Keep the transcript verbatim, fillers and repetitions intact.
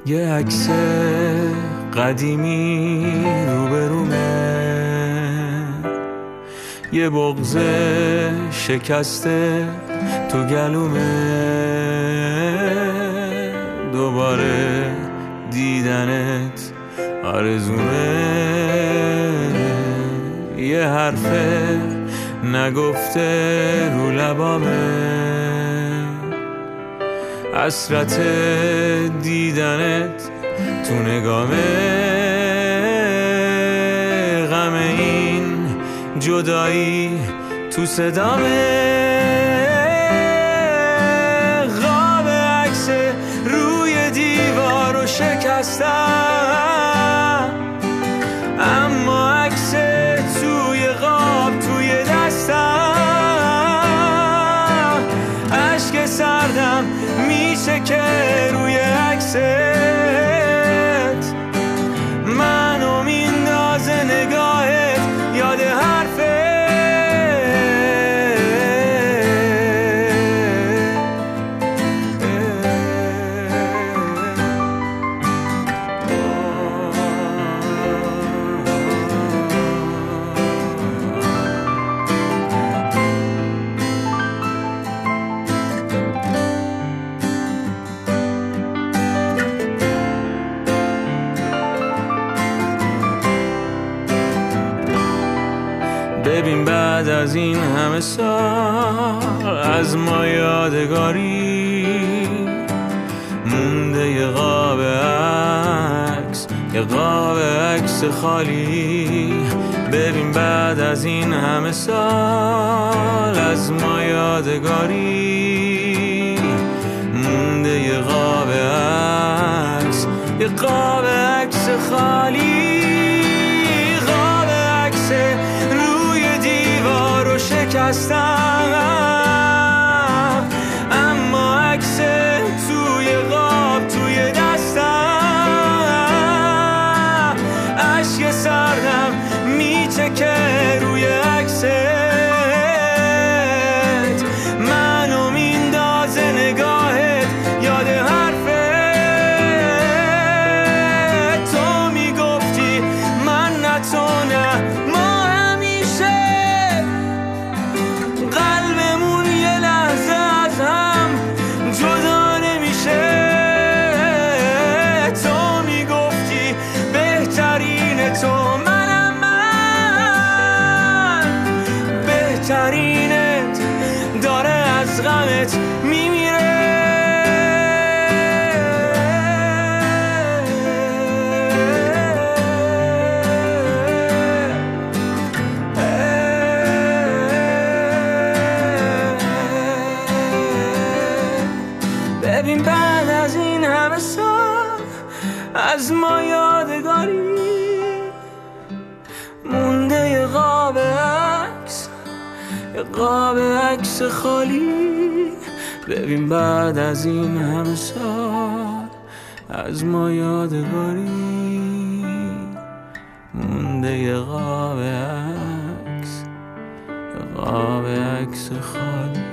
یه عکس قدیمی روبرومه، یه بغض شکسته تو گلومه، دوباره دیدنت آرزومه، یه حرف نگفته رو لبامه، حسرت دیدنت تو نگامه، غم این جدایی تو صدامه، خواب عکس روی دیوار رو شکستم، اما عکس توی قاب توی دستم، عشق سردم میشه که روی عکست منو میندازه نگاهت یاد حرفت. ببین بعد از این همه سال از ما یادگاری مونده، یه قاب عکس، یه قاب عکس خالی. ببین بعد از این همه سال از ما یادگاری مونده، یه قاب عکس، یه قاب عکس خالی. قاب عکس شکستم، اما عکس توی قاب توی دستم، اشک سردم میچکه روی عکست منو میندازه نگاهت یاد حرفت. تو میگفتی من نه تو نه ما بهترینت داره از غمت میمیره. ببین بعد از این همه سال از ما یادگاری مونده، یه قاب عکس، یه قاب عکس خالی. ببین بعد از این همه سال از ما یادگاری مونده، یه قاب عکس، یه قاب عکس خالی.